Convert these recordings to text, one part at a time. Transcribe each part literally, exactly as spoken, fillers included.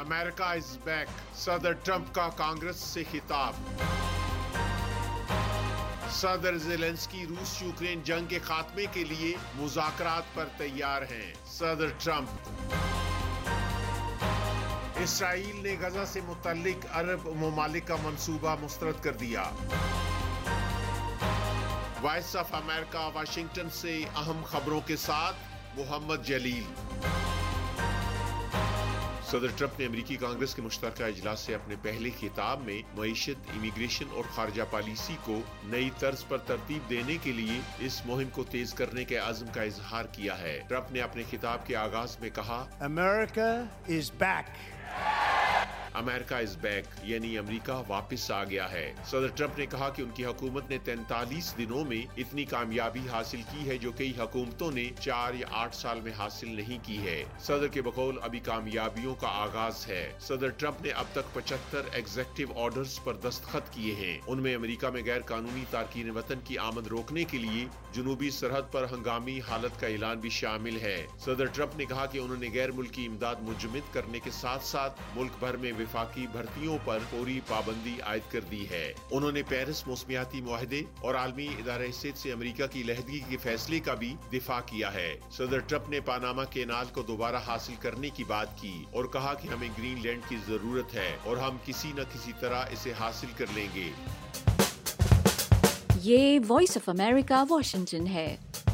America is back, सदर Trump का Congress से खिताब। सदर ज़ेलेंस्की रूस यूक्रेन जंग के खात्मे के लिए मुज़ाकरात पर तैयार हैं, सदर ट्रंप। इसराइल ने गजा से मुतल्लिक अरब ममालिक का मंसूबा मुस्तरद कर दिया। वॉइस ऑफ अमेरिका वाशिंगटन से अहम खबरों के साथ मोहम्मद जलील। सदर ट्रंप ने अमेरिकी कांग्रेस के मुश्तरका इजलास से अपने पहले खिताब में मईशत, इमिग्रेशन और खारजा पॉलिसी को नई तर्ज पर तरतीब देने के लिए इस मुहिम को तेज करने के अज़्म का इजहार किया है। ट्रंप ने अपने खिताब के आगाज में कहा, America is back. America is back यानी अमेरिका वापस आ गया है। सदर ट्रंप ने कहा कि उनकी हुकूमत ने तैंतालीस दिनों में इतनी कामयाबी हासिल की है जो कई हुकूमतों ने चार या आठ साल में हासिल नहीं की है। सदर के बकौल अभी कामयाबियों का आगाज है। सदर ट्रंप ने अब तक पचहत्तर एग्जेक्टिव ऑर्डर्स पर दस्तखत किए हैं। उनमें अमेरिका में गैर कानूनी तारकीन वतन की आमद रोकने के लिए जुनूबी सरहद पर हंगामी हालत का ऐलान भी शामिल है। सदर ट्रंप ने कहा कि उन्होंने गैर मुल्की इमदाद मुंजमद करने के साथ साथ मुल्क भर में वफाकी भर्तियों पर पूरी पाबंदी आयद कर दी है। उन्होंने पेरिस मौसमियाती मुआहदे और आलमी इदारे हिस्सेत से अमेरिका की लहदगी के फैसले का भी दिफा किया है। सदर ट्रंप ने पानामा केनाल को दोबारा हासिल करने की बात की और कहा कि हमें ग्रीनलैंड की जरूरत है और हम किसी न किसी तरह इसे हासिल कर लेंगे। ये वॉइस ऑफ अमेरिका वाशिंगटन है।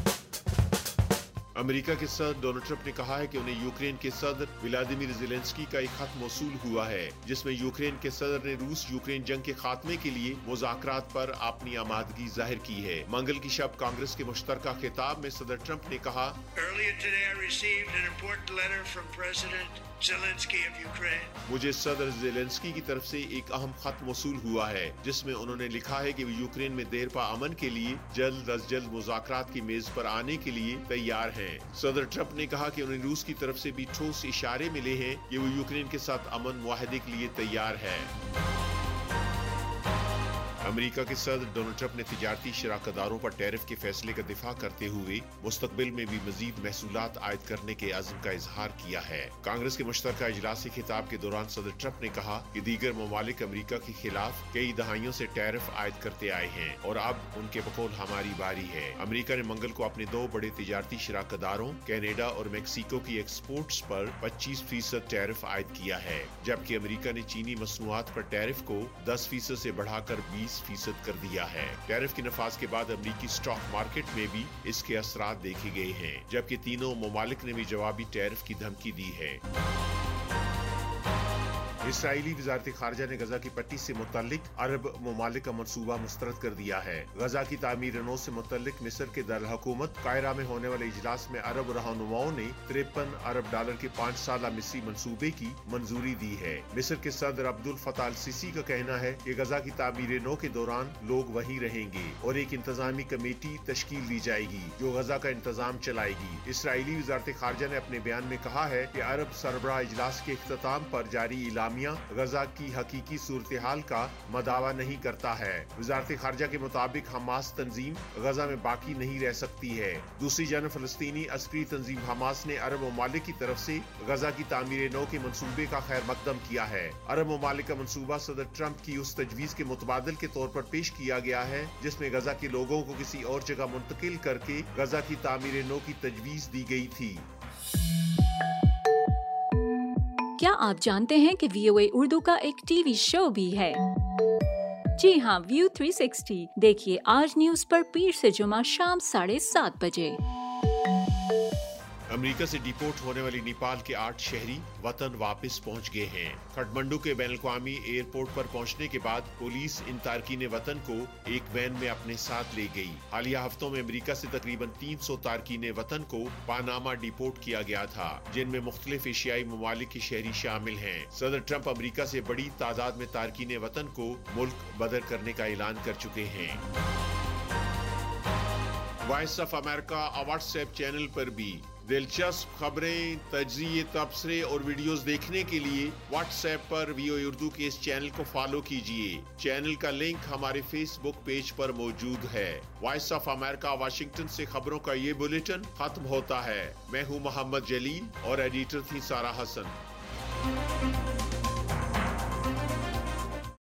अमेरिका के सदर डोनाल्ड ट्रंप ने कहा है कि उन्हें यूक्रेन के सदर व्लादिमीर ज़ेलेंस्की का एक खत मौसूल हुआ है जिसमें यूक्रेन के सदर ने रूस यूक्रेन जंग के खात्मे के लिए मुज़ाकरात पर अपनी आमादगी जाहिर की है। मंगल की शब कांग्रेस के मुश्तरका खिताब में सदर ट्रंप ने कहा, मुझे सदर ज़ेलेंस्की की तरफ से एक अहम खत मौसूल हुआ है जिसमें उन्होंने लिखा है कि वो यूक्रेन में देरपा अमन के लिए जल्द अज जल्द मुज़ाकरात की मेज पर आने के लिए तैयार हैं। सदर ट्रंप ने कहा कि उन्हें रूस की तरफ से भी ठोस इशारे मिले हैं कि वो यूक्रेन के साथ अमन मुआहदे के लिए तैयार है। अमेरिका के सदर डोनाल्ड ट्रंप ने तिजारती शराकतदारों पर टैरिफ के फैसले का दिफा करते हुए मुस्तकबिल में भी मजीद महसूलात आयद करने के अज़्म का इजहार किया है। कांग्रेस के मुश्तरका इजलास से खिताब के दौरान सदर ट्रंप ने कहा कि दीगर ममालिक अमेरिका के खिलाफ कई दहाइयों से टैरिफ आयद करते आए हैं और अब उनके बकौल हमारी बारी है। अमेरिका ने मंगल को अपने दो बड़े तिजारती शराकतदारों कनाडा और मैक्सिको की एक्सपोर्ट्स पर पच्चीस फीसद टैरिफ आयद किया है, जबकि अमेरिका ने चीनी मसनूआत पर टैरिफ को दस फीसद से बढ़ाकर बीस फीसद कर दिया है। टैरिफ के नफाज के बाद अमेरिकी स्टॉक मार्केट में भी इसके असरात देखे गए हैं, जबकि तीनों ममालिक ने भी जवाबी टैरिफ की धमकी दी है। इसराइली वजारत खारजा ने गजा की पट्टी से मुतल्लिक अरब ममालिक का मंसूबा मुस्तरद कर दिया है। गजा की तामीर नौ से मुतल्लिक मिस्र के दारकूमत कायरा में होने वाले इजलास में अरब रहनुमाओं ने तिरपन अरब डॉलर के पाँच साल मिस्री मंसूबे की मंजूरी दी है। मिस्र के सदर अब्दुल फताह अल सीसी का कहना है कि गजा की तामीर नौ के दौरान लोग वहीं रहेंगे और एक इंतजामी कमेटी तश्कील दी जाएगी जो गजा का इंतजाम चलाएगी। इसराइली वजारत खारजा ने अपने बयान में कहा है कि अरब सरबराह इजलास के इख्तिताम पर जारी इलामिया गजा की हकीकी सूरत हाल का मदावा नहीं करता है। वजारत खारजा के मुताबिक हमास तंजीम गजा में बाकी नहीं रह सकती है। दूसरी जानब फलस्तीनी अस्करी तंजीम हमास ने अरब ममालिक की तरफ से गजा की तामीर नौ के मंसूबे का खैर मकदम किया है। अरब ममालिक का मंसूबा सदर ट्रंप की उस तजवीज के मुतबादल के तौर पर पेश किया गया है जिसमें गजा के लोगों को किसी और जगह मुंतकिल करके गजा की तामीर नौ की तजवीज दी गई थी। क्या आप जानते हैं कि वी ओ ए उर्दू का एक टीवी शो भी है? जी हाँ, व्यू थ्री सिक्सटी देखिए आज न्यूज पर पीर से जुमा शाम साढ़े सात बजे। अमेरिका से डिपोर्ट होने वाली नेपाल के आठ शहरी वतन वापस पहुंच गए हैं। काठमांडू के बैनुल-अक़वामी एयरपोर्ट पर पहुंचने के बाद पुलिस इन तारकीन वतन को एक वैन में अपने साथ ले गई। हालिया हफ्तों में अमेरिका से तकरीबन तीन सौ तारकीन वतन को पानामा डिपोर्ट किया गया था, जिनमें मुख्तलिफ एशियाई ममालिक के शहरी शामिल हैं। सदर ट्रंप अमेरिका से बड़ी तादाद में तारकीन वतन को मुल्क बदर करने का ऐलान कर चुके हैं। Voice of America WhatsApp channel पर भी दिलचस्प खबरें, तज्ज़िये, तबसरे और वीडियोस देखने के लिए व्हाट्सएप पर वी ओ ए उर्दू के इस चैनल को फॉलो कीजिए। चैनल का लिंक हमारे फेसबुक पेज पर मौजूद है। वॉइस ऑफ अमेरिका वाशिंगटन से खबरों का ये बुलेटिन खत्म होता है। मैं हूँ मोहम्मद जलील और एडिटर थी सारा हसन।